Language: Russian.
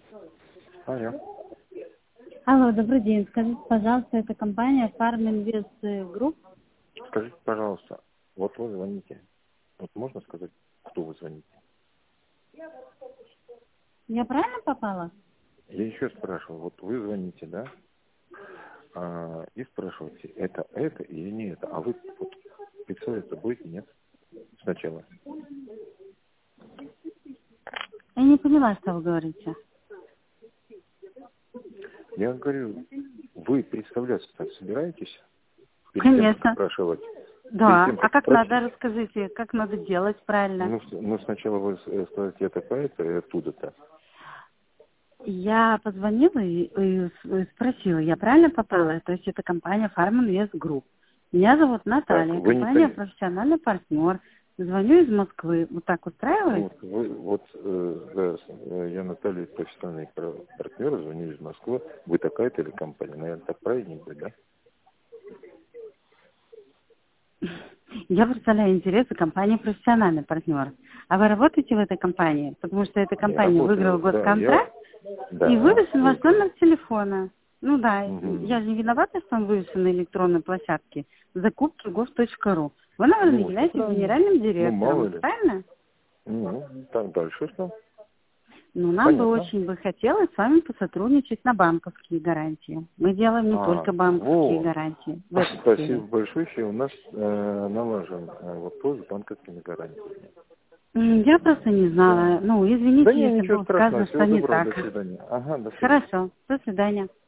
Алло. Алло, добрый день. Скажите, пожалуйста, это компания Farm Invest Group? Скажите, пожалуйста, вот вы звоните. Вот можно сказать, кто вы звоните? Я правильно попала? Я еще спрашиваю, вот вы звоните, да? И спрашиваете, это или не это? А вы вот представляться будете, нет? Сначала. Я не поняла, что вы говорите. Я говорю, вы представляться-то собираетесь? Перед тем, как Конечно. спрашивать. Перед Да. тем, А как как спросить. надо, расскажите, как надо делать правильно? Ну, сначала вы скажете, это поэта и оттуда-то. Я позвонила и спросила, я правильно попала? То есть это компания Farm Invest Group. Меня зовут Так, Наталья, вы не компания поняли. профессиональный партнер. Звоню из Москвы. Вот так устраивает? Я Наталья, профессиональный партнер, звоню из Москвы. Вы такая телекомпания, наверное, так правильно будет, да? Я представляю интересы компании профессиональный партнер. А вы работаете в этой компании? Потому что эта Я компания выиграла работаю, да, госконтракт и да, вывесен ваш номер телефона. Ну да, Мгм. я же не виновата, что он вывешен на электронной площадке закупки gov.ru. Вы, наверное, Ну, все являетесь правильно. генеральным Ну, мало директором, ли. правильно? Ну, так дальше что? Ну, нам бы Понятно. очень бы хотелось с вами посотрудничать на банковские гарантии. Мы делаем не только банковские Вот. гарантии в этой Спасибо сфере. большое, еще у нас налажен вопрос с банковскими гарантиями. Я просто не Да. знала. Ну, Да извините, не, если ничего было страшного. сказано, Всего что не доброго, так. до свидания. Ага, до свидания. Хорошо. До свидания.